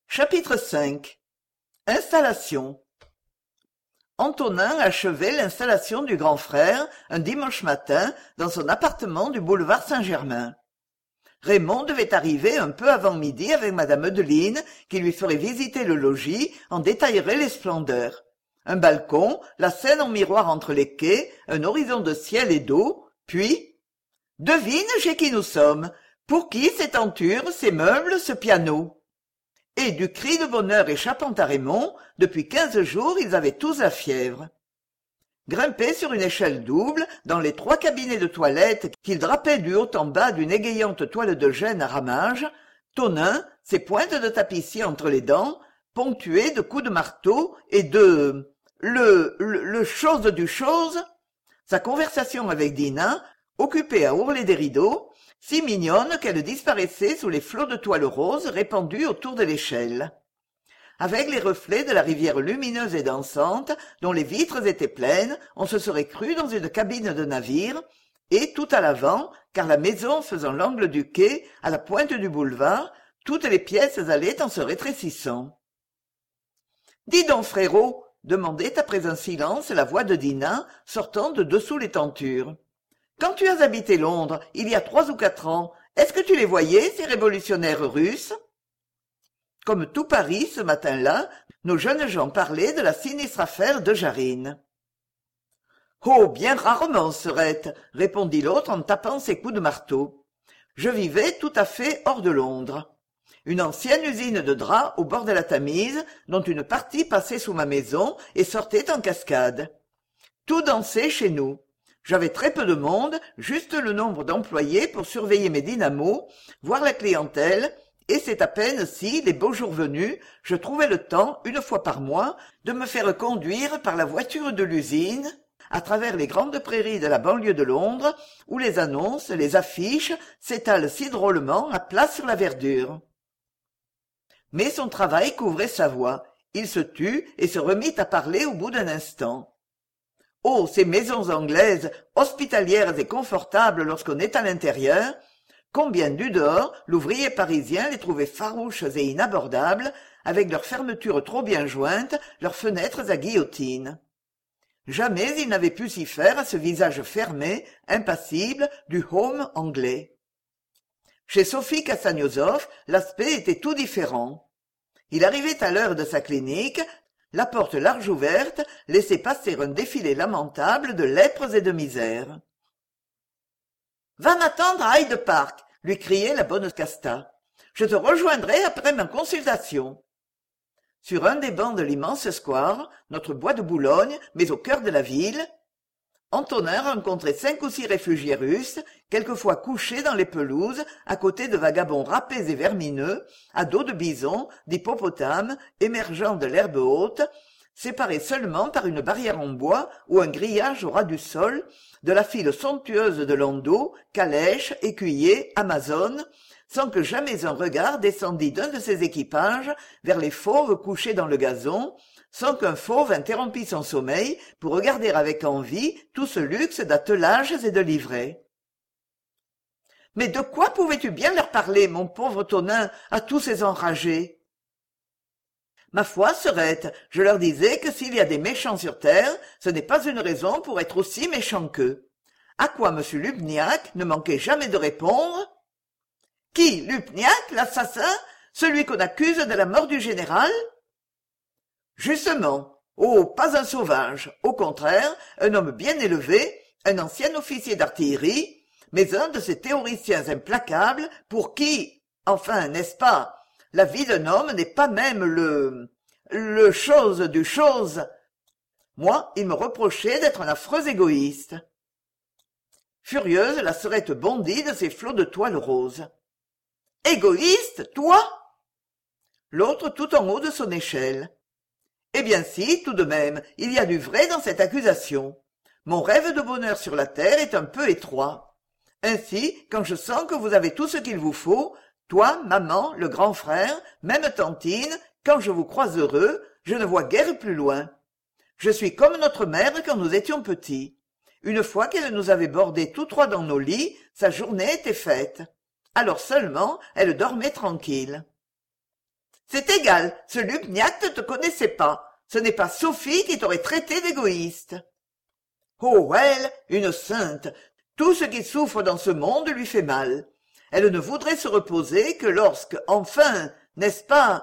Chapitre 5. Installation. Antonin achevait l'installation du grand frère un dimanche matin dans son appartement du boulevard Saint-Germain. Raymond devait arriver un peu avant midi avec madame Eudeline, qui lui ferait visiter le logis, en détaillerait les splendeurs. Un balcon, la Seine en miroir entre les quais, un horizon de ciel et d'eau, puis... Devine chez qui nous sommes, pour qui ces tentures, ces meubles, ce piano. Et du cri de bonheur échappant à Raymond, depuis 15 jours ils avaient tous la fièvre. Grimpés sur une échelle double, dans les 3 cabinets de toilette qu'il drapait du haut en bas d'une égayante toile de Gênes à ramages, Tonin, ses pointes de tapissier entre les dents, ponctuées de coups de marteau et de... le chose du chose. Sa conversation avec Dinah, occupée à ourler des rideaux, si mignonne qu'elle disparaissait sous les flots de toile rose répandus autour de l'échelle. Avec les reflets de la rivière lumineuse et dansante, dont les vitres étaient pleines, on se serait cru dans une cabine de navire, et tout à l'avant, car la maison faisant l'angle du quai, à la pointe du boulevard, toutes les pièces allaient en se rétrécissant. « Dis donc, frérot !» demandait après un silence la voix de Dinah, sortant de dessous les tentures. « Quand tu as habité Londres, il y a 3 ou 4 ans, est-ce que tu les voyais, ces révolutionnaires russes ?» Comme tout Paris, ce matin-là, nos jeunes gens parlaient de la sinistre affaire de Jarine. « Oh, bien rarement, Serette, » répondit l'autre en tapant ses coups de marteau. « Je vivais tout à fait hors de Londres. Une ancienne usine de draps au bord de la Tamise, dont une partie passait sous ma maison et sortait en cascade. Tout dansait chez nous. J'avais très peu de monde, juste le nombre d'employés pour surveiller mes dynamos, voir la clientèle, et c'est à peine si, les beaux jours venus, je trouvais le temps, 1 fois par mois, de me faire conduire par la voiture de l'usine, à travers les grandes prairies de la banlieue de Londres, où les annonces, les affiches s'étalent si drôlement à plat sur la verdure. Mais son travail couvrait sa voix. Il se tut et se remit à parler au bout d'un instant. Oh, ces maisons anglaises, hospitalières et confortables lorsqu'on est à l'intérieur! Combien du dehors l'ouvrier parisien les trouvait farouches et inabordables, avec leurs fermetures trop bien jointes, leurs fenêtres à guillotine. Jamais il n'avait pu s'y faire à ce visage fermé, impassible, du home anglais. Chez Sophie Kassaniosov, l'aspect était tout différent. Il arrivait à l'heure de sa clinique, la porte large ouverte laissait passer un défilé lamentable de lèpres et de misères. « Va m'attendre à Hyde Park !» lui criait la bonne Casta. « Je te rejoindrai après ma consultation. » Sur un des bancs de l'immense square, notre bois de Boulogne, mais au cœur de la ville, Antonin rencontrait 5 ou 6 réfugiés russes, quelquefois couchés dans les pelouses, à côté de vagabonds râpés et vermineux, à dos de bisons, d'hippopotames, émergeant de l'herbe haute, séparés seulement par une barrière en bois ou un grillage au ras du sol, de la file somptueuse de landaux, calèches, écuyers, amazones, sans que jamais un regard descendît d'un de ces équipages vers les fauves couchés dans le gazon, sans qu'un fauve interrompît son sommeil pour regarder avec envie tout ce luxe d'attelages et de livrets. « Mais de quoi pouvais-tu bien leur parler, mon pauvre Tonin, à tous ces enragés ?» Ma foi, Serette, je leur disais que s'il y a des méchants sur terre, ce n'est pas une raison pour être aussi méchant qu'eux. À quoi M. Lubniak ne manquait jamais de répondre. « Qui, Lubniak, l'assassin, celui qu'on accuse de la mort du général ?» Justement. Oh, pas un sauvage. Au contraire, un homme bien élevé, un ancien officier d'artillerie, mais un de ces théoriciens implacables pour qui, enfin, n'est-ce pas, la vie d'un homme n'est pas même le chose du chose. Moi, il me reprochait d'être un affreux égoïste. Furieuse, la Serette bondit de ses flots de toile rose. « Égoïste, toi ?» L'autre tout en haut de son échelle. « Eh bien si, tout de même, il y a du vrai dans cette accusation. Mon rêve de bonheur sur la terre est un peu étroit. Ainsi, quand je sens que vous avez tout ce qu'il vous faut, toi, maman, le grand frère, même Tantine, quand je vous crois heureux, je ne vois guère plus loin. Je suis comme notre mère quand nous étions petits. Une fois qu'elle nous avait bordés tous 3 dans nos lits, sa journée était faite. Alors seulement, elle dormait tranquille. C'est égal, ce Lugnac ne te connaissait pas. Ce n'est pas Sophie qui t'aurait traité d'égoïste. Oh, elle, une sainte, tout ce qui souffre dans ce monde lui fait mal. Elle ne voudrait se reposer que lorsque, enfin, n'est-ce pas,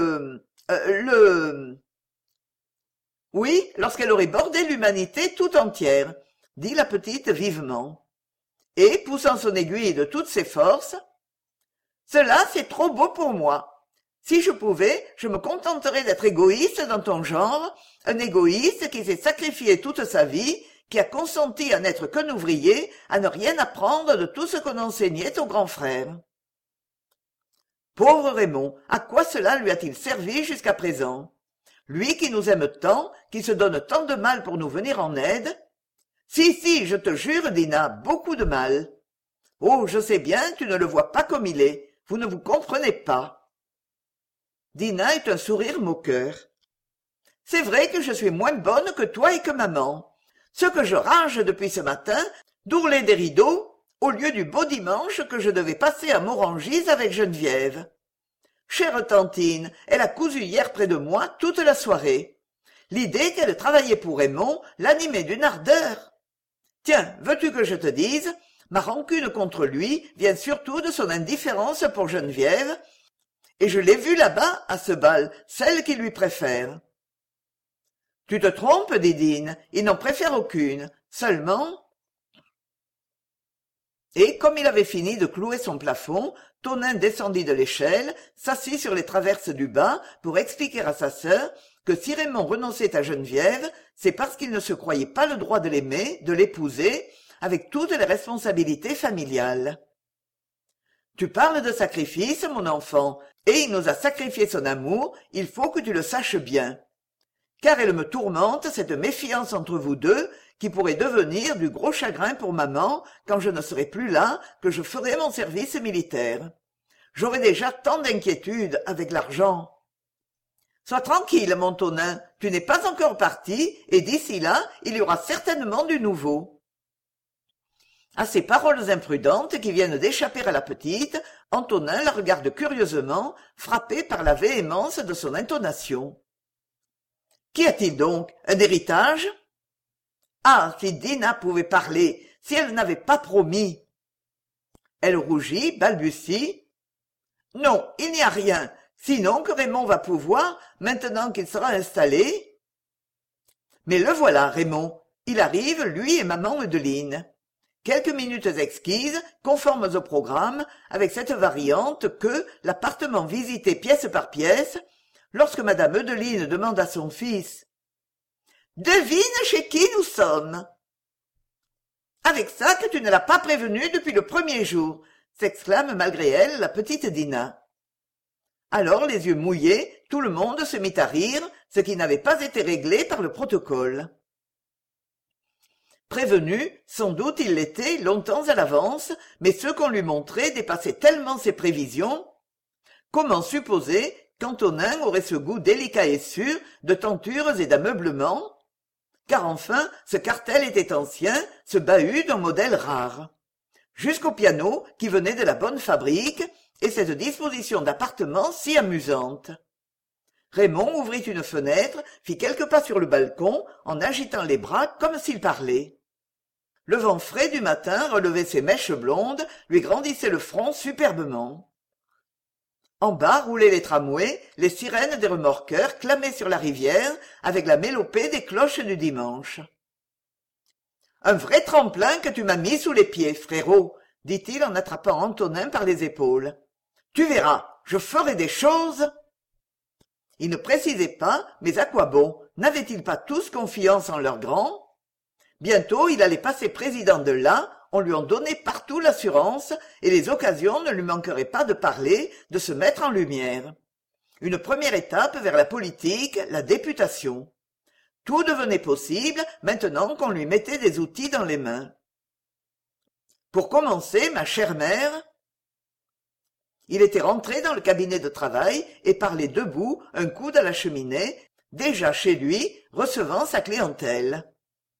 Oui, lorsqu'elle aurait bordé l'humanité tout entière, dit la petite vivement. Et, poussant son aiguille de toutes ses forces, « Cela, c'est trop beau pour moi. Si je pouvais, je me contenterais d'être égoïste dans ton genre, un égoïste qui s'est sacrifié toute sa vie, qui a consenti à n'être qu'un ouvrier, à ne rien apprendre de tout ce qu'on enseignait au grand frère. » Pauvre Raymond, à quoi cela lui a-t-il servi jusqu'à présent? Lui qui nous aime tant, qui se donne tant de mal pour nous venir en aide. Si, je te jure, Dina, beaucoup de mal. Oh, je sais bien, tu ne le vois pas comme il est. Vous ne vous comprenez pas. Dina eut un sourire moqueur. C'est vrai que je suis moins bonne que toi et que maman. Ce que je rage depuis ce matin, d'ourler des rideaux, au lieu du beau dimanche que je devais passer à Morangis avec Geneviève. Chère tantine, elle a cousu hier près de moi toute la soirée. L'idée qu'elle travaillait pour Raymond l'animait d'une ardeur. Tiens, veux-tu que je te dise, ma rancune contre lui vient surtout de son indifférence pour Geneviève, et je l'ai vue là-bas, à ce bal, celle qu'il lui préfère. Tu te trompes, Didine, il n'en préfère aucune, seulement... Et, comme il avait fini de clouer son plafond, Tonin descendit de l'échelle, s'assit sur les traverses du bas pour expliquer à sa sœur que si Raymond renonçait à Geneviève, c'est parce qu'il ne se croyait pas le droit de l'aimer, de l'épouser, avec toutes les responsabilités familiales. Tu parles de sacrifice, mon enfant, et il nous a sacrifié son amour, il faut que tu le saches bien. Car elle me tourmente, cette méfiance entre vous deux, qui pourrait devenir du gros chagrin pour maman quand je ne serai plus là, que je ferai mon service militaire. J'aurai déjà tant d'inquiétudes avec l'argent. Sois tranquille, mon Tonin, tu n'es pas encore parti, et d'ici là, il y aura certainement du nouveau. À ces paroles imprudentes qui viennent d'échapper à la petite, Antonin la regarde curieusement, frappé par la véhémence de son intonation. Qu'y a-t-il donc? Un héritage? Ah, si Dina pouvait parler, si elle n'avait pas promis. Elle rougit, balbutie. Non, il n'y a rien, sinon que Raymond va pouvoir, maintenant qu'il sera installé. Mais le voilà, Raymond. Il arrive, lui et maman Eudeline. Quelques minutes exquises, conformes au programme, avec cette variante que, l'appartement visité pièce par pièce, lorsque madame Eudeline demande à son fils « Devine chez qui nous sommes ?» « Avec ça que tu ne l'as pas prévenue depuis le premier jour !» s'exclame malgré elle la petite Dina. Alors, les yeux mouillés, tout le monde se mit à rire, ce qui n'avait pas été réglé par le protocole. Prévenu, sans doute il l'était longtemps à l'avance, mais ce qu'on lui montrait dépassait tellement ses prévisions. Comment supposer qu'Antonin aurait ce goût délicat et sûr de tentures et d'ameublement? Car enfin, ce cartel était ancien, ce bahut d'un modèle rare. Jusqu'au piano qui venait de la bonne fabrique, et cette disposition d'appartement si amusante. Raymond ouvrit une fenêtre, fit quelques pas sur le balcon, en agitant les bras comme s'il parlait. Le vent frais du matin relevait ses mèches blondes, lui grandissait le front superbement. En bas roulaient les tramways, les sirènes des remorqueurs clamaient sur la rivière avec la mélopée des cloches du dimanche. « Un vrai tremplin que tu m'as mis sous les pieds, frérot, » dit-il en attrapant Antonin par les épaules. « Tu verras, je ferai des choses !» Il ne précisait pas, mais à quoi bon? N'avaient-ils pas tous confiance en leur grand? Bientôt il allait passer président de là, on lui en donnait partout l'assurance, et les occasions ne lui manqueraient pas de parler, de se mettre en lumière. Une première étape vers la politique, la députation. Tout devenait possible maintenant qu'on lui mettait des outils dans les mains. Pour commencer, ma chère mère... Il était rentré dans le cabinet de travail et parlait debout, un coude à la cheminée, déjà chez lui, recevant sa clientèle.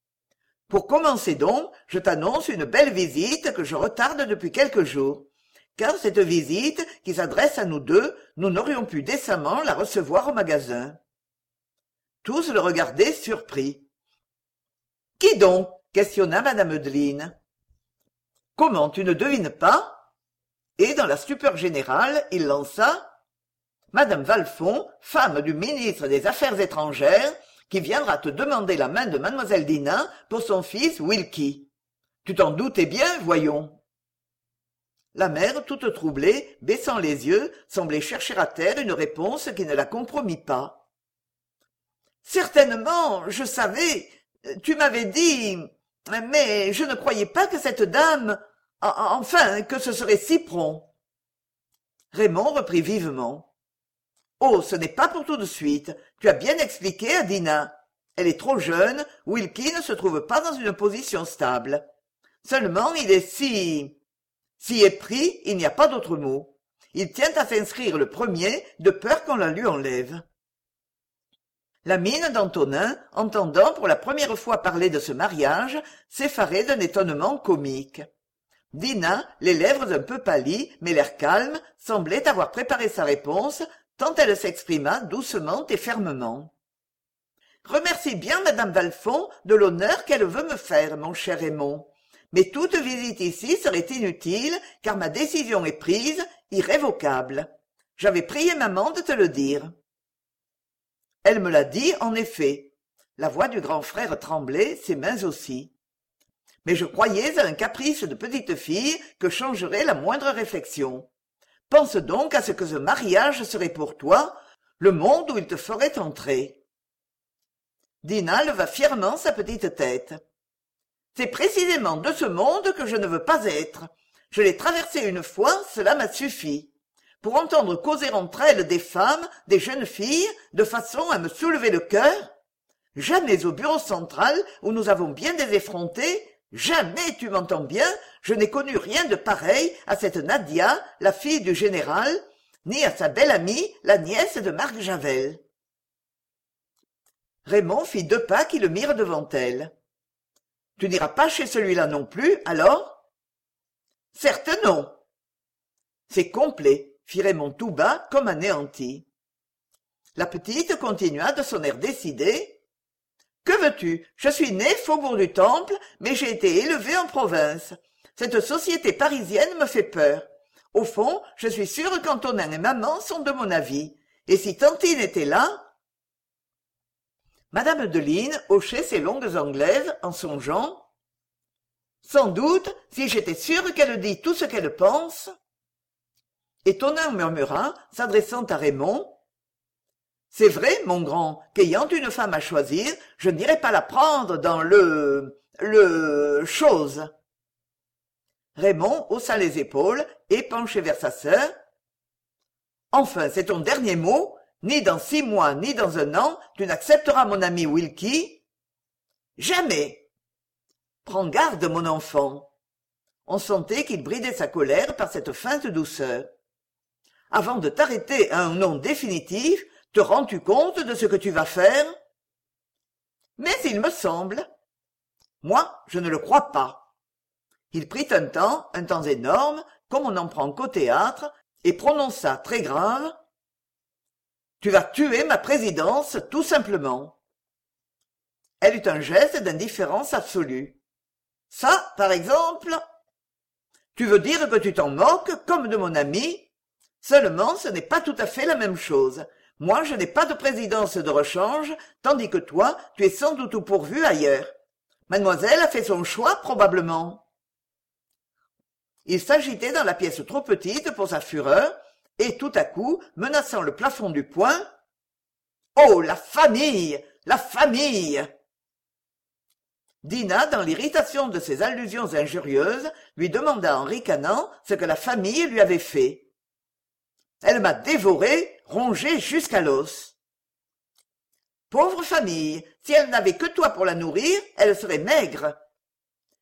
Pour commencer donc, je t'annonce une belle visite que je retarde depuis quelques jours. car cette visite qui s'adresse à nous deux, nous n'aurions pu décemment la recevoir au magasin. Tous le regardaient surpris. « Qui donc ?» questionna madame Eudeline. « Comment, tu ne devines pas ?» Et dans la stupeur générale, il lança « Madame Valfond, femme du ministre des Affaires étrangères, qui viendra te demander la main de mademoiselle Dina pour son fils Wilkie. Tu t'en doutais bien, voyons. » La mère, toute troublée, baissant les yeux, semblait chercher à terre une réponse qui ne la compromit pas. « Certainement, je savais, tu m'avais dit, mais je ne croyais pas que cette dame, enfin, que ce serait si prompt. » Raymond reprit vivement. « Oh, ce n'est pas pour tout de suite, tu as bien expliqué à Dina. Elle est trop jeune, Wilkie ne se trouve pas dans une position stable. Seulement, il est si épris, il n'y a pas d'autre mot. Il tient à s'inscrire le premier, de peur qu'on la lui enlève. » La mine d'Antonin, entendant pour la première fois parler de ce mariage, s'effarait d'un étonnement comique. Dina, les lèvres un peu pâlies, mais l'air calme, semblait avoir préparé sa réponse, tant elle s'exprima doucement et fermement. « Remercie bien madame Valfond de l'honneur qu'elle veut me faire, mon cher Raymond. Mais toute visite ici serait inutile, car ma décision est prise, irrévocable. J'avais prié maman de te le dire. » Elle me l'a dit, en effet. La voix du grand frère tremblait, ses mains aussi. Mais je croyais à un caprice de petite fille que changerait la moindre réflexion. Pense donc à ce que ce mariage serait pour toi, le monde où il te ferait entrer. Dina leva fièrement sa petite tête. C'est précisément de ce monde que je ne veux pas être. Je l'ai traversé une fois, cela m'a suffi. Pour entendre causer entre elles des femmes, des jeunes filles, de façon à me soulever le cœur. Jamais au bureau central, où nous avons bien des effrontés, jamais, tu m'entends bien, je n'ai connu rien de pareil à cette Nadia, la fille du général, ni à sa belle amie, la nièce de Marc Javel. Raymond fit 2 pas qui le mirent devant elle. « Tu n'iras pas chez celui-là non plus, alors ?»« Certes non. »« C'est complet, » fit Raymond tout bas, comme anéanti. La petite continua de son air décidé. « Que veux-tu? Je suis née faubourg du Temple, mais j'ai été élevée en province. Cette société parisienne me fait peur. Au fond, je suis sûre qu'Antonin et maman sont de mon avis. Et si Tantine était là... » Madame Eudeline hochait ses longues anglaises en songeant. « Sans doute, si j'étais sûre qu'elle dit tout ce qu'elle pense... » Et Tonin murmura, s'adressant à Raymond. « C'est vrai, mon grand, qu'ayant une femme à choisir, je n'irai pas la prendre dans le chose. » Raymond haussa les épaules et penché vers sa sœur. « Enfin, c'est ton dernier mot. Ni dans 6 mois, ni dans 1 an, tu n'accepteras mon ami Wilkie. »« Jamais. »« Prends garde, mon enfant. » On sentait qu'il bridait sa colère par cette feinte douceur. « Avant de t'arrêter à un nom définitif, te rends-tu compte de ce que tu vas faire ? » Mais il me semble. Moi, je ne le crois pas. Il prit un temps énorme, comme on en prend qu'au théâtre, et prononça très grave. Tu vas tuer ma présidence, tout simplement. Elle eut un geste d'indifférence absolue. Ça, par exemple... Tu veux dire que tu t'en moques, comme de mon ami? Seulement, ce n'est pas tout à fait la même chose. Moi, je n'ai pas de présidence de rechange, tandis que toi, tu es sans doute pourvu ailleurs. Mademoiselle a fait son choix, probablement. Il s'agitait dans la pièce trop petite pour sa fureur, et tout à coup, menaçant le plafond du poing, « Oh, la famille! La famille !» Dina, dans l'irritation de ces allusions injurieuses, lui demanda en ricanant ce que la famille lui avait fait. « Elle m'a dévoré, rongé jusqu'à l'os. »« Pauvre famille, si elle n'avait que toi pour la nourrir, elle serait maigre. »« Dina !»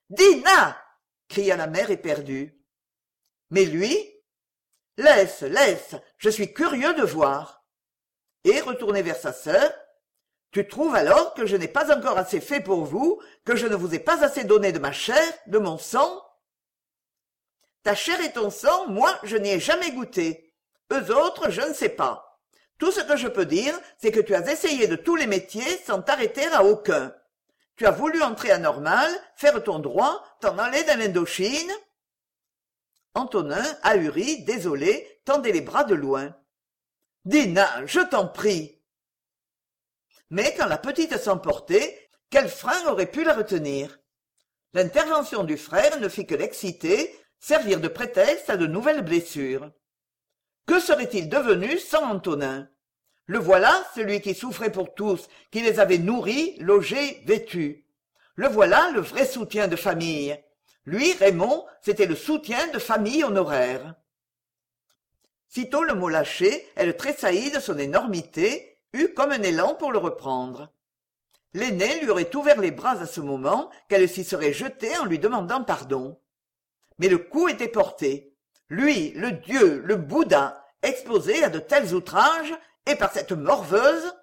cria la mère éperdue. Mais lui... « Laisse, je suis curieux de voir. » Et, retourné vers sa sœur, « Tu trouves alors que je n'ai pas encore assez fait pour vous, que je ne vous ai pas assez donné de ma chair, de mon sang ?» Ta chair et ton sang, moi, je n'y ai jamais goûté. Eux autres, je ne sais pas. Tout ce que je peux dire, c'est que tu as essayé de tous les métiers sans t'arrêter à aucun. Tu as voulu entrer à Normal, faire ton droit, t'en aller dans l'Indochine. Antonin, ahuri, désolé, tendait les bras de loin. « Dina, je t'en prie !» Mais quand la petite s'emportait, quel frein aurait pu la retenir? L'intervention du frère ne fit que l'exciter, servir de prétexte à de nouvelles blessures. Que serait-il devenu sans Antonin? Le voilà, celui qui souffrait pour tous, qui les avait nourris, logés, vêtus. Le voilà, le vrai soutien de famille. Lui, Raymond, c'était le soutien de famille honoraire. Sitôt le mot lâché, elle tressaillit de son énormité, eut comme un élan pour le reprendre. L'aîné lui aurait ouvert les bras à ce moment, qu'elle s'y serait jetée en lui demandant pardon. Mais le coup était porté. Lui, le dieu, le Bouddha, exposé à de tels outrages, et par cette morveuse.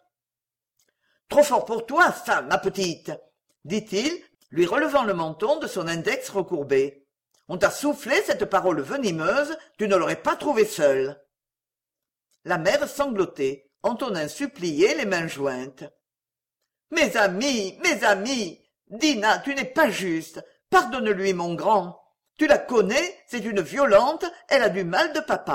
« Trop fort pour toi, ça, ma petite !» dit-il, lui relevant le menton de son index recourbé. « On t'a soufflé cette parole venimeuse, tu ne l'aurais pas trouvée seule. » La mère sanglotait, Antonin suppliait, les mains jointes. « Mes amis, Dina, tu n'es pas juste. Pardonne-lui, mon grand. Tu la connais, c'est une violente, elle a du mal de papa. »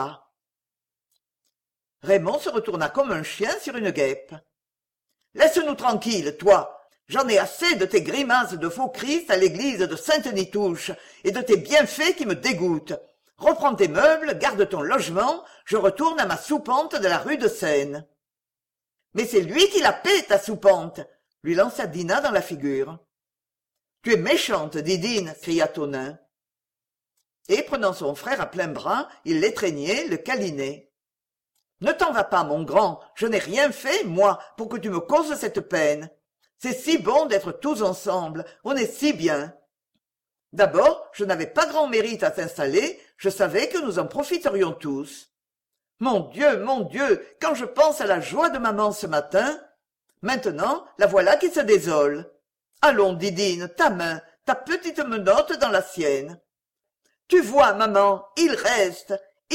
Raymond se retourna comme un chien sur une guêpe. « Laisse-nous tranquilles, toi. J'en ai assez de tes grimaces de faux Christ à l'église de Sainte-Nitouche et de tes bienfaits qui me dégoûtent. Reprends tes meubles, garde ton logement, je retourne à ma soupente de la rue de Seine. »« Mais c'est lui qui la paie, ta soupente !» lui lança Dina dans la figure. « Tu es méchante, Didine !» cria Tonin. Et, prenant son frère à plein bras, il l'étreignait, le câlinait. « Ne t'en va pas, mon grand, je n'ai rien fait, moi, pour que tu me causes cette peine. C'est si bon d'être tous ensemble, on est si bien. D'abord, je n'avais pas grand mérite à t'installer, je savais que nous en profiterions tous. Mon Dieu, quand je pense à la joie de maman ce matin. Maintenant, la voilà qui se désole. Allons, Didine, ta main, ta petite menotte dans la sienne. Tu vois, maman, il reste.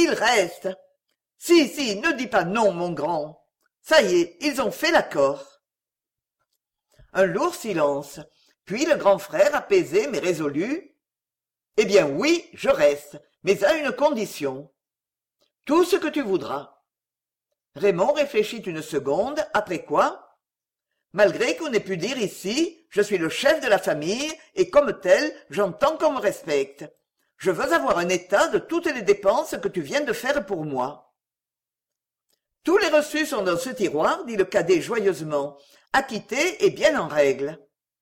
Si, ne dis pas non, mon grand. Ça y est, ils ont fait l'accord. » Un lourd silence. Puis le grand frère, apaisé mais résolu. « Eh bien oui, je reste, mais à une condition. Tout ce que tu voudras. » Raymond réfléchit une seconde, après quoi? « Malgré qu'on ait pu dire ici, je suis le chef de la famille et comme tel, j'entends qu'on me respecte. Je veux avoir un état de toutes les dépenses que tu viens de faire pour moi. » « Tous les reçus sont dans ce tiroir, dit le cadet joyeusement. Acquitté et bien en règle. »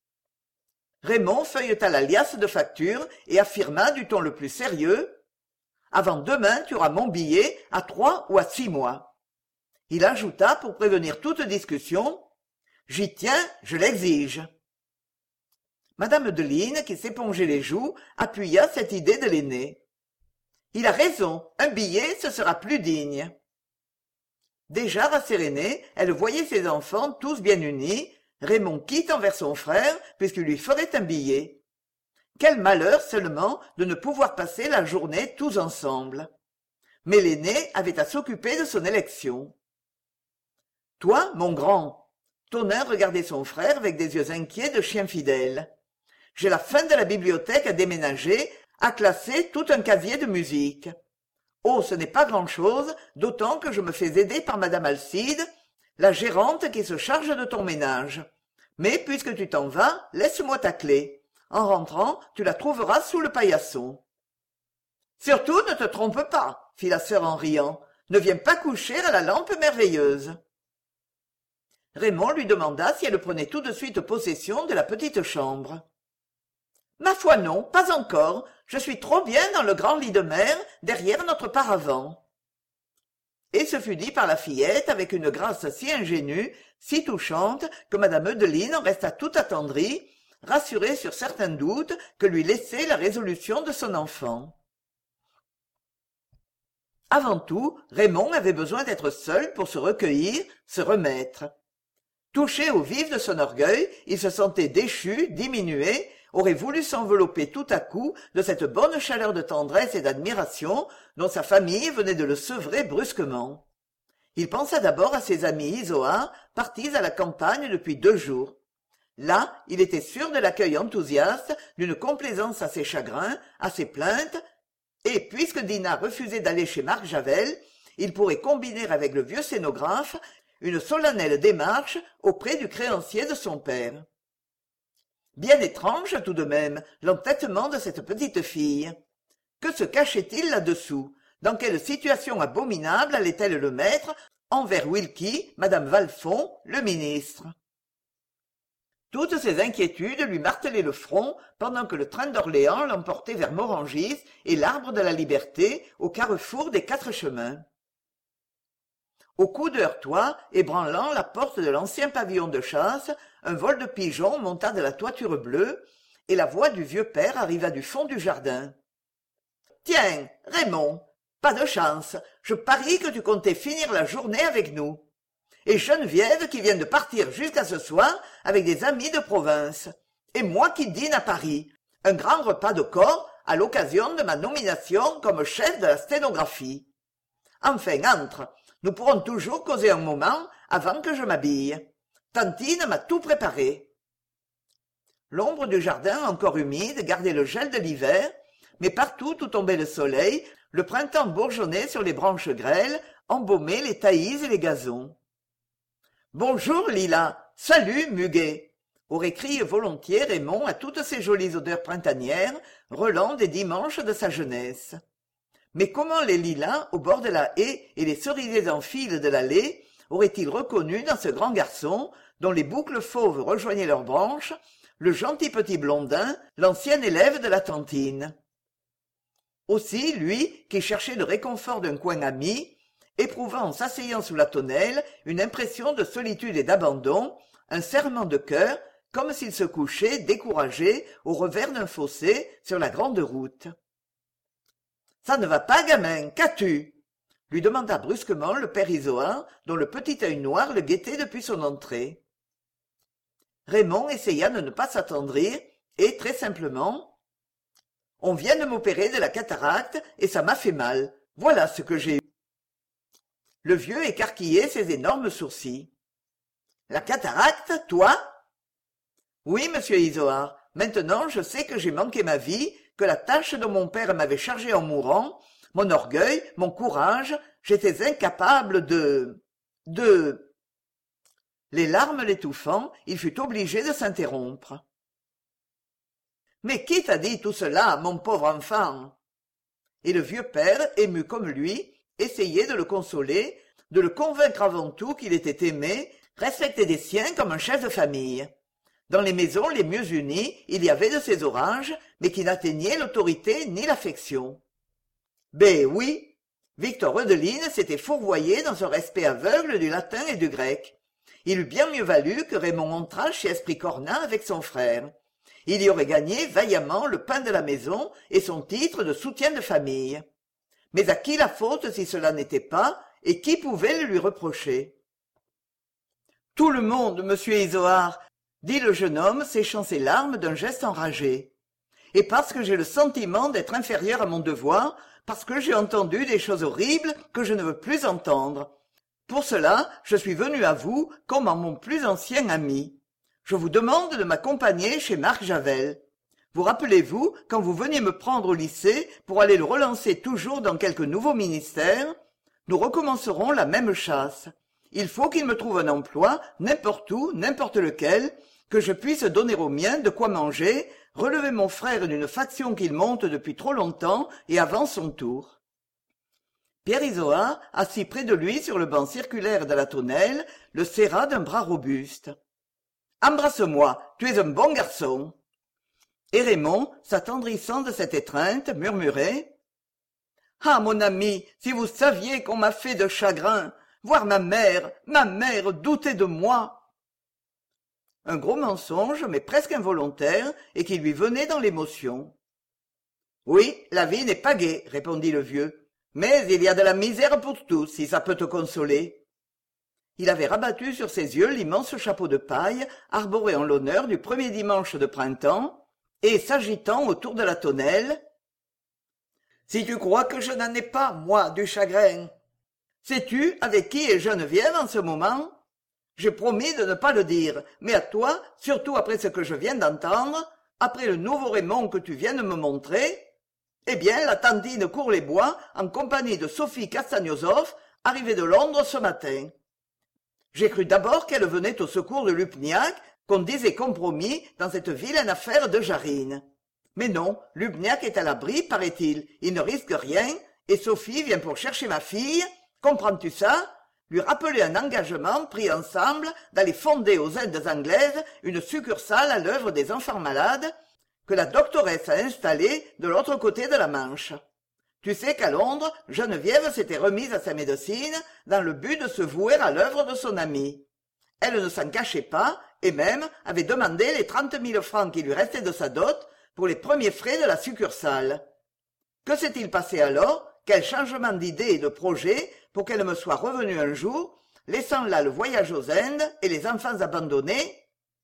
Raymond feuilleta la liasse de factures et affirma du ton le plus sérieux. « Avant demain, tu auras mon billet à 3 ou à 6 mois. » Il ajouta pour prévenir toute discussion. « J'y tiens, je l'exige. » Madame Deline, qui s'épongeait les joues, appuya cette idée de l'aîné. « Il a raison, un billet, ce sera plus digne. » Déjà rassérénée, elle voyait ses enfants tous bien unis, Raymond quitte envers son frère puisqu'il lui ferait un billet. Quel malheur seulement de ne pouvoir passer la journée tous ensemble. Mais l'aîné avait à s'occuper de son élection. « Toi, mon grand !» Tonin regardait son frère avec des yeux inquiets de chien fidèle. « J'ai la fin de la bibliothèque à déménager, à classer tout un casier de musique. Oh, ce n'est pas grand-chose, d'autant que je me fais aider par madame Alcide, la gérante qui se charge de ton ménage. Mais puisque tu t'en vas, laisse-moi ta clé. En rentrant, tu la trouveras sous le paillasson. »« Surtout, ne te trompe pas, » fit la sœur en riant. « Ne viens pas coucher à la lampe merveilleuse. » Raymond lui demanda si elle prenait tout de suite possession de la petite chambre. « Ma foi non, pas encore. Je suis trop bien dans le grand lit de mer, derrière notre paravent. » Et ce fut dit par la fillette avec une grâce si ingénue, si touchante, que madame Eudeline en resta tout attendrie, rassurée sur certains doutes que lui laissait la résolution de son enfant. Avant tout, Raymond avait besoin d'être seul pour se recueillir, se remettre. Touché au vif de son orgueil, il se sentait déchu, diminué, aurait voulu s'envelopper tout à coup de cette bonne chaleur de tendresse et d'admiration dont sa famille venait de le sevrer brusquement. Il pensa d'abord à ses amis Izoard, partis à la campagne depuis 2 jours. Là, il était sûr de l'accueil enthousiaste, d'une complaisance à ses chagrins, à ses plaintes, et puisque Dinah refusait d'aller chez Marc Javel, il pourrait combiner avec le vieux scénographe une solennelle démarche auprès du créancier de son père. Bien étrange tout de même l'entêtement de cette petite fille. Que se cachait-il là-dessous? Dans quelle situation abominable allait-elle le mettre envers Wilkie, madame Valfond, le ministre? Toutes ces inquiétudes lui martelaient le front pendant que le train d'Orléans l'emportait vers Morangis et l'Arbre de la Liberté au carrefour des 4 chemins. Au coup de heurtoir, ébranlant la porte de l'ancien pavillon de chasse, un vol de pigeons monta de la toiture bleue, et la voix du vieux père arriva du fond du jardin. « Tiens, Raymond, pas de chance, je parie que tu comptais finir la journée avec nous. Et Geneviève qui vient de partir jusqu'à ce soir avec des amis de province. Et moi qui dîne à Paris. Un grand repas de corps à l'occasion de ma nomination comme chef de la sténographie. Enfin, entre. Nous pourrons toujours causer un moment avant que je m'habille. Tantine m'a tout préparé. » L'ombre du jardin encore humide gardait le gel de l'hiver, mais partout où tombait le soleil, le printemps bourgeonnait sur les branches grêles, embaumait les taillis et les gazons. « Bonjour, Lila. Salut, Muguet !» aurait crié volontiers Raymond à toutes ces jolies odeurs printanières, relents des dimanches de sa jeunesse. Mais comment les lilas, au bord de la haie, et les cerisiers en fil de l'allée, aurait-il reconnu dans ce grand garçon, dont les boucles fauves rejoignaient leurs branches, le gentil petit blondin, l'ancien élève de la tantine? Aussi, lui, qui cherchait le réconfort d'un coin ami, éprouvant en s'asseyant sous la tonnelle une impression de solitude et d'abandon, un serrement de cœur, comme s'il se couchait, découragé, au revers d'un fossé, sur la grande route. « Ça ne va pas, gamin, qu'as-tu » lui demanda brusquement le père Izoard, dont le petit œil noir le guettait depuis son entrée. Raymond essaya de ne pas s'attendrir, et, très simplement, « On vient de m'opérer de la cataracte, et ça m'a fait mal. Voilà ce que j'ai eu. » Le vieux écarquillait ses énormes sourcils. « La cataracte, toi ?»« Oui, monsieur Izoard. Maintenant, je sais que j'ai manqué ma vie, que la tâche dont mon père m'avait chargé en mourant, mon orgueil, mon courage, j'étais incapable de... Les larmes l'étouffant, il fut obligé de s'interrompre. « Mais qui t'a dit tout cela, mon pauvre enfant ?» Et le vieux père, ému comme lui, essayait de le consoler, de le convaincre avant tout qu'il était aimé, respecté des siens comme un chef de famille. Dans les maisons les mieux unies, il y avait de ces orages, mais qui n'atteignaient l'autorité ni l'affection. Ben oui, Victor Eudeline s'était fourvoyé dans son respect aveugle du latin et du grec. Il eût bien mieux valu que Raymond entrât chez Esprit Cornat avec son frère. Il y aurait gagné vaillamment le pain de la maison et son titre de soutien de famille. Mais à qui la faute si cela n'était pas, et qui pouvait le lui reprocher? « Tout le monde, monsieur Izoard, » dit le jeune homme séchant ses larmes d'un geste enragé. « Et parce que j'ai le sentiment d'être inférieur à mon devoir, parce que j'ai entendu des choses horribles que je ne veux plus entendre. Pour cela, je suis venu à vous comme à mon plus ancien ami. Je vous demande de m'accompagner chez Marc Javel. Vous rappelez-vous, quand vous veniez me prendre au lycée pour aller le relancer toujours dans quelque nouveau ministère? Nous recommencerons la même chasse. Il faut qu'il me trouve un emploi, n'importe où, n'importe lequel, que je puisse donner aux miens de quoi manger, relever mon frère d'une faction qu'il monte depuis trop longtemps et avant son tour. » Pierre Izoard, assis près de lui sur le banc circulaire de la tonnelle, le serra d'un bras robuste. « Embrasse-moi, tu es un bon garçon. » Et Raymond, s'attendrissant de cette étreinte, murmurait « Ah, mon ami, si vous saviez qu'on m'a fait de chagrin, voir ma mère douter de moi !» Un gros mensonge, mais presque involontaire, et qui lui venait dans l'émotion. « Oui, la vie n'est pas gaie, » répondit le vieux, « mais il y a de la misère pour tous, si ça peut te consoler. » Il avait rabattu sur ses yeux l'immense chapeau de paille, arboré en l'honneur du premier dimanche de printemps, et s'agitant autour de la tonnelle. Si tu crois que je n'en ai pas, moi, du chagrin. Sais-tu avec qui est Geneviève en ce moment? J'ai promis de ne pas le dire, mais à toi, surtout après ce que je viens d'entendre, après le nouveau Raymond que tu viens de me montrer, eh bien, la tantine court les bois en compagnie de Sophie Kastaniosov, arrivée de Londres ce matin. J'ai cru d'abord qu'elle venait au secours de Lupniak, qu'on disait compromis dans cette vilaine affaire de Jarine. Mais non, Lupniak est à l'abri, paraît-il, il ne risque rien, et Sophie vient pour chercher ma fille, comprends-tu ça? Lui rappeler un engagement pris ensemble d'aller fonder aux Indes anglaises une succursale à l'œuvre des enfants malades, que la doctoresse a installée de l'autre côté de la Manche. Tu sais qu'à Londres, Geneviève s'était remise à sa médecine dans le but de se vouer à l'œuvre de son amie. Elle ne s'en cachait pas, et même avait demandé les 30 000 francs qui lui restaient de sa dot pour les premiers frais de la succursale. Que s'est-il passé alors? Quel changement d'idée et de projet pour qu'elle me soit revenue un jour, laissant là le voyage aux Indes et les enfants abandonnés?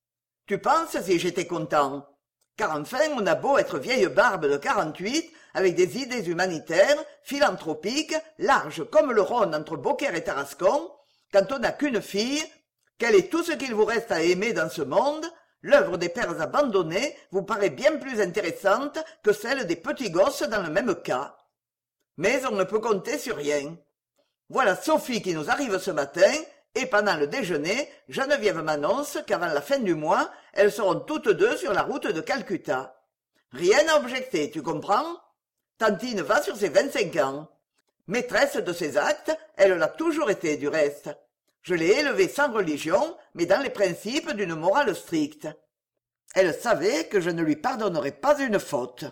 Tu penses si j'étais content? Car enfin, on a beau être vieille barbe de 48, avec des idées humanitaires, philanthropiques, larges comme le Rhône entre Beaucaire et Tarascon, quand on n'a qu'une fille, quel est tout ce qu'il vous reste à aimer dans ce monde, l'œuvre des pères abandonnés vous paraît bien plus intéressante que celle des petits gosses dans le même cas. Mais on ne peut compter sur rien. Voilà Sophie qui nous arrive ce matin, et pendant le déjeuner, Geneviève m'annonce qu'avant la fin du mois, elles seront toutes deux sur la route de Calcutta. Rien à objecter, tu comprends? Tantine va sur ses 25 ans. Maîtresse de ses actes, elle l'a toujours été du reste. Je l'ai élevée sans religion, mais dans les principes d'une morale stricte. Elle savait que je ne lui pardonnerais pas une faute.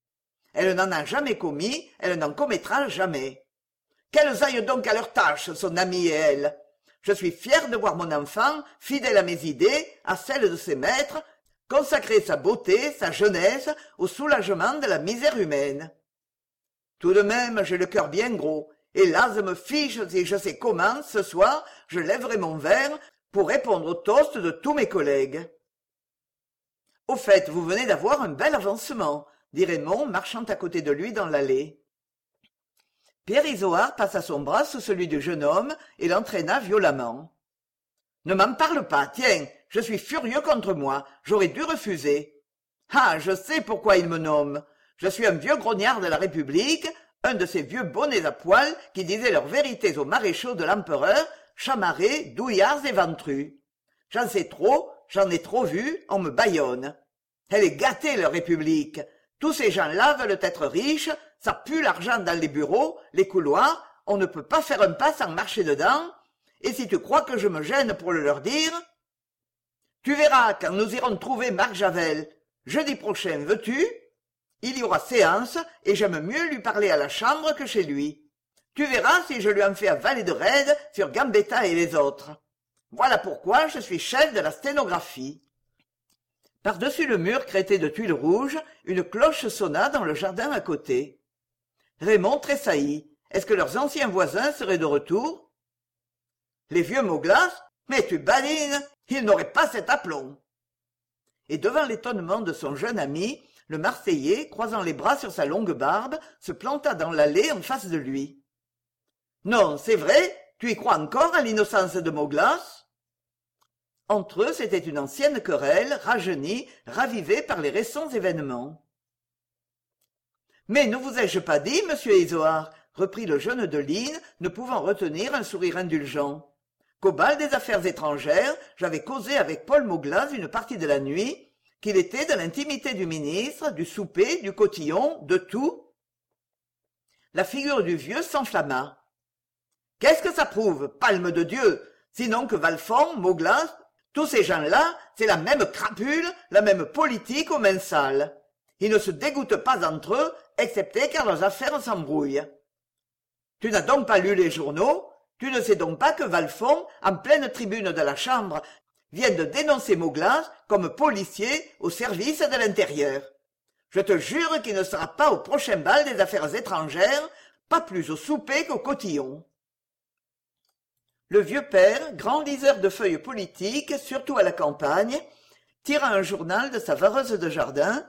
Elle n'en a jamais commis, elle n'en commettra jamais. Qu'elles aillent donc à leur tâche, son amie et elle. Je suis fier de voir mon enfant, fidèle à mes idées, à celles de ses maîtres, consacrer sa beauté, sa jeunesse, au soulagement de la misère humaine. Tout de même, j'ai le cœur bien gros, et là, je me fiche si je sais comment, ce soir, je lèverai mon verre pour répondre au toast de tous mes collègues. Au fait, vous venez d'avoir un bel avancement, dit Raymond, marchant à côté de lui dans l'allée. Pierre Izoard passa son bras sous celui du jeune homme et l'entraîna violemment. « Ne m'en parle pas, tiens, je suis furieux contre moi, j'aurais dû refuser. Ah, je sais pourquoi il me nomme. Je suis un vieux grognard de la République, un de ces vieux bonnets à poil qui disaient leurs vérités aux maréchaux de l'empereur, chamarrés, douillards et ventrus. J'en sais trop, j'en ai trop vu, on me bâillonne. Elle est gâtée, leur République. Tous ces gens-là veulent être riches, ça pue l'argent dans les bureaux, les couloirs, on ne peut pas faire un pas sans marcher dedans. Et si tu crois que je me gêne pour le leur dire, tu verras quand nous irons trouver Marc Javel. Jeudi prochain, veux-tu? Il y aura séance et j'aime mieux lui parler à la chambre que chez lui. Tu verras si je lui en fais un valet de raid sur Gambetta et les autres. Voilà pourquoi je suis chef de la sténographie. Par-dessus le mur crêté de tuiles rouges, une cloche sonna dans le jardin à côté. Raymond tressaillit. Est-ce que leurs anciens voisins seraient de retour? Les vieux Moglas? Mais tu badines, ils n'auraient pas cet aplomb. Et devant l'étonnement de son jeune ami, le Marseillais, croisant les bras sur sa longue barbe, se planta dans l'allée en face de lui. « Non, c'est vrai? Tu y crois encore à l'innocence de Moglas ?» Entre eux, c'était une ancienne querelle, rajeunie, ravivée par les récents événements. « Mais ne vous ai-je pas dit, monsieur Izoard, reprit le jeune Deleine, ne pouvant retenir un sourire indulgent, qu'au bal des affaires étrangères, j'avais causé avec Paul Moglas une partie de la nuit, qu'il était de l'intimité du ministre, du souper, du cotillon, de tout. La figure du vieux s'enflamma. Qu'est-ce que ça prouve, palme de Dieu, sinon que Valfond, Moglas, tous ces gens-là, c'est la même crapule, la même politique aux mains sales. Ils ne se dégoûtent pas entre eux, excepté car leurs affaires s'embrouillent. Tu n'as donc pas lu les journaux? Tu ne sais donc pas que Valfond, en pleine tribune de la Chambre, vient de dénoncer Moglas comme policier au service de l'intérieur. Je te jure qu'il ne sera pas au prochain bal des affaires étrangères, pas plus au souper qu'au cotillon. Le vieux père, grand liseur de feuilles politiques, surtout à la campagne, tira un journal de sa vareuse de jardin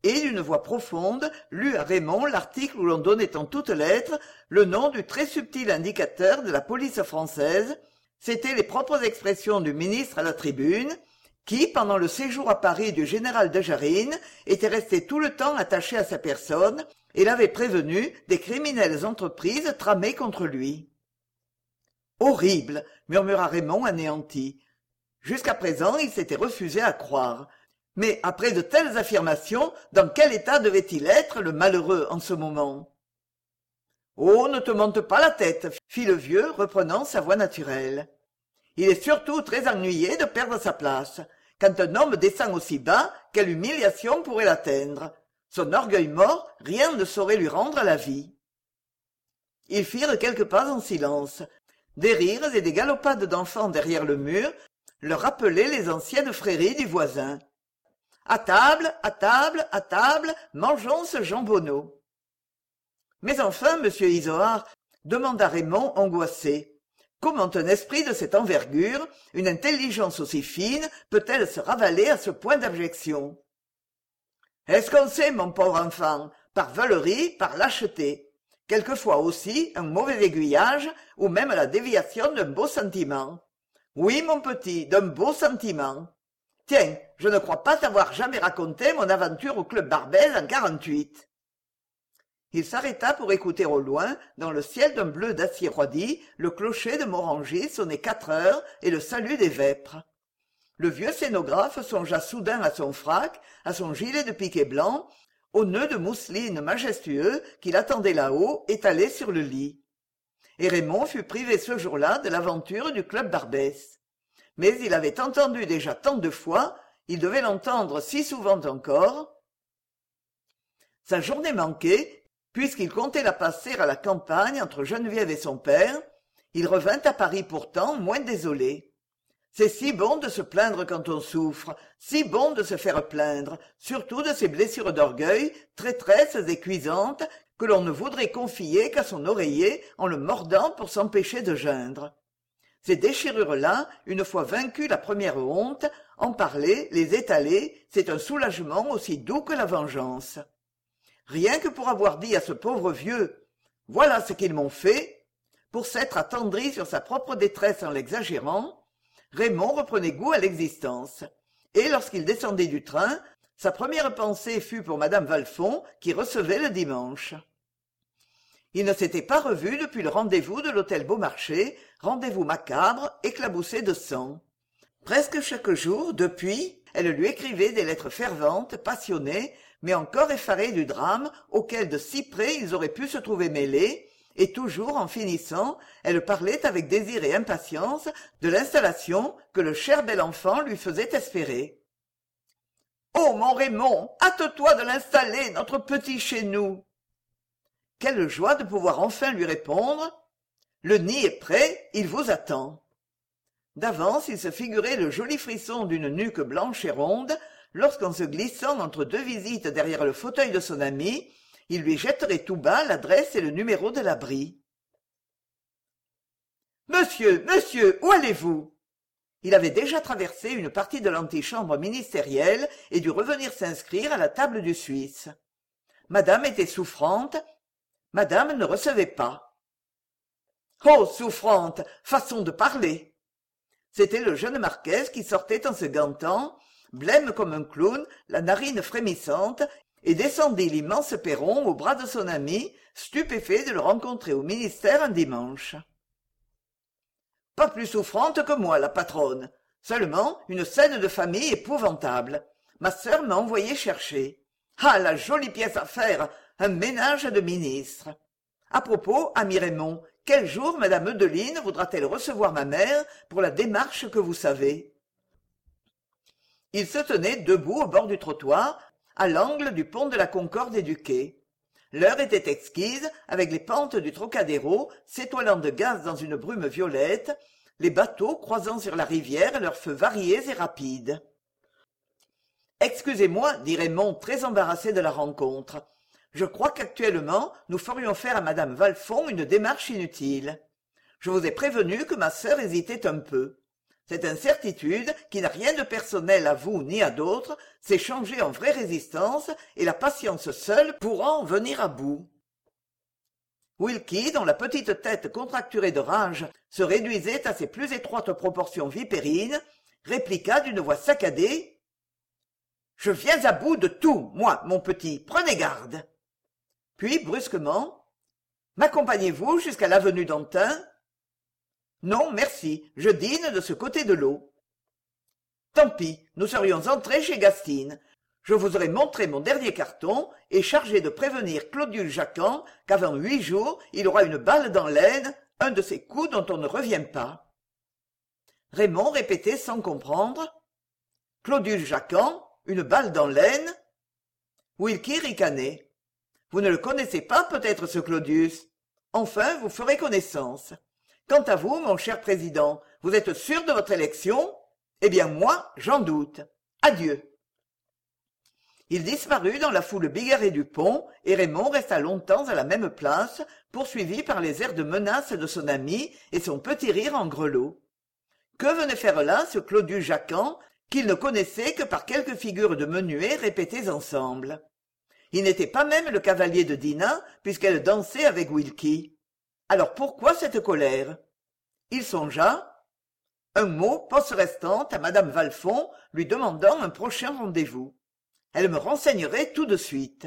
et d'une voix profonde lut à Raymond l'article où l'on donnait en toutes lettres le nom du très subtil indicateur de la police française. C'étaient les propres expressions du ministre à la tribune, qui, pendant le séjour à Paris du général de Jarine, était resté tout le temps attaché à sa personne et l'avait prévenu des criminelles entreprises tramées contre lui. « Horrible !» murmura Raymond anéanti. Jusqu'à présent, il s'était refusé à croire. Mais après de telles affirmations, dans quel état devait-il être, le malheureux, en ce moment ? « Oh, ne te monte pas la tête !» fit le vieux, reprenant sa voix naturelle. « Il est surtout très ennuyé de perdre sa place. Quand un homme descend aussi bas, quelle humiliation pourrait l'atteindre ? Son orgueil mort, rien ne saurait lui rendre la vie. » Ils firent quelques pas en silence. Des rires et des galopades d'enfants derrière le mur leur rappelaient les anciennes frairies du voisin. « À table, à table, à table, mangeons ce jambonneau. »« Mais enfin, monsieur Izoard, » demanda Raymond angoissé, « comment un esprit de cette envergure, une intelligence aussi fine, peut-elle se ravaler à ce point d'abjection ? » « Est-ce qu'on sait, mon pauvre enfant, par veulerie, par lâcheté, quelquefois aussi un mauvais aiguillage ou même la déviation d'un beau sentiment. Oui, mon petit, d'un beau sentiment. Tiens, je ne crois pas t'avoir jamais raconté mon aventure au club Barbès en 48. » Il s'arrêta pour écouter au loin, dans le ciel d'un bleu d'acier roidi, le clocher de Morangis sonner 4 heures et le salut des vêpres. Le vieux scénographe songea soudain à son frac, à son gilet de piqué blanc, au nœud de mousseline majestueux qu'il attendait là-haut, étalé sur le lit. Et Raymond fut privé ce jour-là de l'aventure du club Barbès. Mais il avait entendu déjà tant de fois, il devait l'entendre si souvent encore. Sa journée manquée, puisqu'il comptait la passer à la campagne entre Geneviève et son père, il revint à Paris pourtant moins désolé. C'est si bon de se plaindre quand on souffre, si bon de se faire plaindre, surtout de ces blessures d'orgueil, traîtresses et cuisantes, que l'on ne voudrait confier qu'à son oreiller en le mordant pour s'empêcher de geindre. Ces déchirures-là, une fois vaincues la première honte, en parler, les étaler, c'est un soulagement aussi doux que la vengeance. Rien que pour avoir dit à ce pauvre vieux « Voilà ce qu'ils m'ont fait », pour s'être attendri sur sa propre détresse en l'exagérant, Raymond reprenait goût à l'existence. Et lorsqu'il descendait du train, sa première pensée fut pour madame Valfond, qui recevait le dimanche. Il ne s'était pas revu depuis le rendez-vous de l'hôtel Beaumarchais, rendez-vous macabre, éclaboussé de sang. Presque chaque jour, depuis, elle lui écrivait des lettres ferventes, passionnées, mais encore effarées du drame auquel de si près ils auraient pu se trouver mêlés, et toujours, en finissant, elle parlait avec désir et impatience de l'installation que le cher bel enfant lui faisait espérer. « Oh, mon Raymond, hâte-toi de l'installer, notre petit chez nous !» Quelle joie de pouvoir enfin lui répondre. Le nid est prêt, il vous attend. D'avance, il se figurait le joli frisson d'une nuque blanche et ronde, lorsqu'en se glissant entre deux visites derrière le fauteuil de son ami, il lui jetterait tout bas l'adresse et le numéro de l'abri. « Monsieur, monsieur, où allez-vous ?» Il avait déjà traversé une partie de l'antichambre ministérielle et dû revenir s'inscrire à la table du Suisse. Madame était souffrante. Madame ne recevait pas. « Oh, souffrante, façon de parler !» C'était le jeune marquès qui sortait en se gantant, blême comme un clown, la narine frémissante, et descendit l'immense perron au bras de son ami, stupéfait de le rencontrer au ministère un dimanche. « Pas plus souffrante que moi, la patronne. Seulement, une scène de famille épouvantable. Ma sœur m'a envoyé chercher. Ah, la jolie pièce à faire, un ménage de ministre. À propos, ami Raymond, quel jour madame Eudeline voudra-t-elle recevoir ma mère pour la démarche que vous savez ?» Il se tenait debout au bord du trottoir, à l'angle du pont de la Concorde et du quai. L'heure était exquise, avec les pentes du Trocadéro s'étoilant de gaz dans une brume violette, les bateaux croisant sur la rivière leurs feux variés et rapides. « Excusez-moi, dit Raymond, très embarrassé de la rencontre. Je crois qu'actuellement, nous ferions faire à madame Valfond une démarche inutile. Je vous ai prévenu que ma sœur hésitait un peu. Cette incertitude, qui n'a rien de personnel à vous ni à d'autres, s'est changée en vraie résistance, et la patience seule pourra en venir à bout. Wilkie, dont la petite tête contracturée de rage se réduisait à ses plus étroites proportions vipérines, répliqua d'une voix saccadée: « Je viens à bout de tout, moi, mon petit, prenez garde !» Puis, brusquement, « M'accompagnez-vous jusqu'à l'avenue d'Antin ?»« Non, merci, je dîne de ce côté de l'eau. »« Tant pis, nous serions entrés chez Gastine. Je vous aurais montré mon dernier carton et chargé de prévenir Claudius Jacan qu'avant 8 jours, il aura une balle dans l'aine, un de ces coups dont on ne revient pas. » Raymond répétait sans comprendre. « Claudius Jacan, une balle dans l'aine ?» Wilkie ricanait. « Vous ne le connaissez pas peut-être, ce Claudius. Enfin, vous ferez connaissance. Quant à vous, mon cher président, vous êtes sûr de votre élection? Eh bien moi, j'en doute. Adieu. » Il disparut dans la foule bigarrée du pont, et Raymond resta longtemps à la même place, poursuivi par les airs de menace de son ami et son petit rire en grelot. Que venait faire là ce Claudius Jacan, qu'il ne connaissait que par quelques figures de menuets répétées ensemble? Il n'était pas même le cavalier de Dinah, puisqu'elle dansait avec Wilkie. Alors pourquoi cette colère? Il songea. Un mot, poste restante, à madame Valfond, lui demandant un prochain rendez-vous. Elle me renseignerait tout de suite.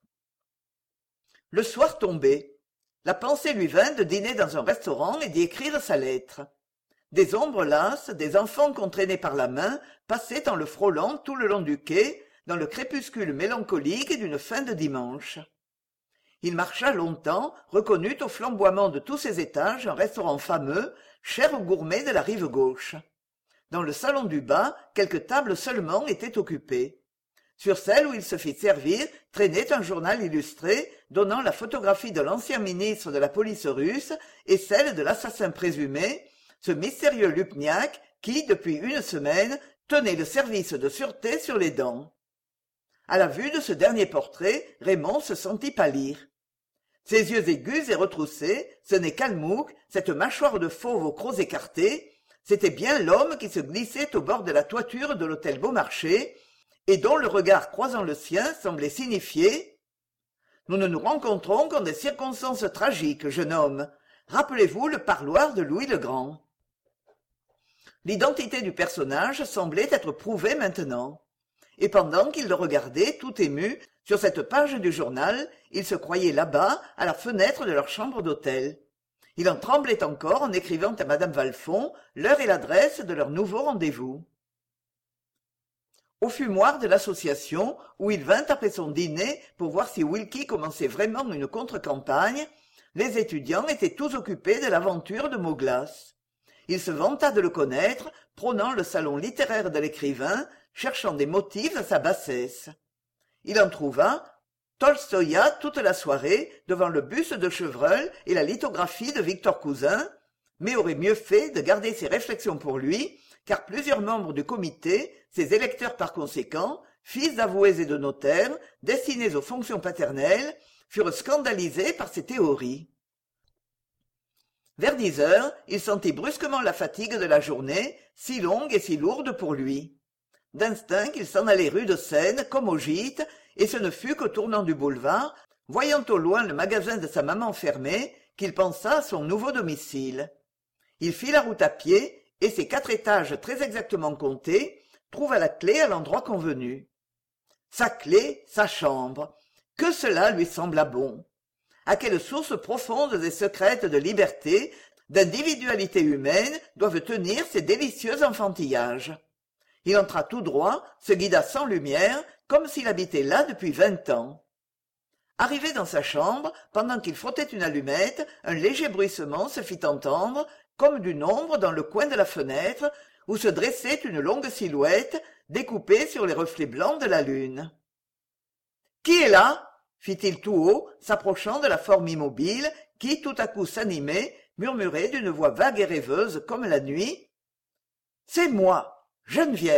Le soir tombait. La pensée lui vint de dîner dans un restaurant et d'y écrire sa lettre. Des ombres lasses, des enfants qu'on traînait par la main, passaient en le frôlant tout le long du quai, dans le crépuscule mélancolique d'une fin de dimanche. Il marcha longtemps, reconnut au flamboiement de tous ses étages un restaurant fameux, cher aux gourmets de la rive gauche. Dans le salon du bas, quelques tables seulement étaient occupées. Sur celle où il se fit servir traînait un journal illustré donnant la photographie de l'ancien ministre de la police russe et celle de l'assassin présumé, ce mystérieux Lupniak qui, depuis une semaine, tenait le service de sûreté sur les dents. À la vue de ce dernier portrait, Raymond se sentit pâlir. Ses yeux aigus et retroussés, ce nez calmouque, cette mâchoire de fauve aux crocs écartés, c'était bien l'homme qui se glissait au bord de la toiture de l'hôtel Beaumarchais, et dont le regard croisant le sien semblait signifier « Nous ne nous rencontrons qu'en des circonstances tragiques, jeune homme. Rappelez-vous le parloir de Louis le Grand. » L'identité du personnage semblait être prouvée maintenant. Et pendant qu'il le regardait, tout ému, sur cette page du journal, il se croyait là-bas, à la fenêtre de leur chambre d'hôtel. Il en tremblait encore en écrivant à madame Valfond l'heure et l'adresse de leur nouveau rendez-vous. Au fumoir de l'association, où il vint après son dîner pour voir si Wilkie commençait vraiment une contre-campagne, les étudiants étaient tous occupés de l'aventure de Mauglas. Il se vanta de le connaître, prônant le salon littéraire de l'écrivain, cherchant des motifs à sa bassesse. Il en trouva Tolstoïa toute la soirée devant le buste de Chevreul et la lithographie de Victor Cousin, mais aurait mieux fait de garder ses réflexions pour lui, car plusieurs membres du comité, ses électeurs par conséquent, fils d'avoués et de notaires, destinés aux fonctions paternelles, furent scandalisés par ces théories. Vers 10 heures, il sentit brusquement la fatigue de la journée, si longue et si lourde pour lui. D'instinct, il s'en allait rue de Seine, comme au gîte, et ce ne fut qu'au tournant du boulevard, voyant au loin le magasin de sa maman fermé, qu'il pensa à son nouveau domicile. Il fit la route à pied, et ses 4 étages très exactement comptés, trouva la clé à l'endroit convenu. Sa clé, sa chambre, que cela lui sembla bon. À quelles sources profondes et secrètes de liberté, d'individualité humaine doivent tenir ces délicieux enfantillages. Il entra tout droit, se guida sans lumière, comme s'il habitait là depuis 20 ans. Arrivé dans sa chambre, pendant qu'il frottait une allumette, un léger bruissement se fit entendre, comme d'une ombre dans le coin de la fenêtre, où se dressait une longue silhouette, découpée sur les reflets blancs de la lune. « Qui est là ?» fit-il tout haut, s'approchant de la forme immobile, qui, tout à coup s'animait, murmurait d'une voix vague et rêveuse comme la nuit. « C'est moi, Geneviève. »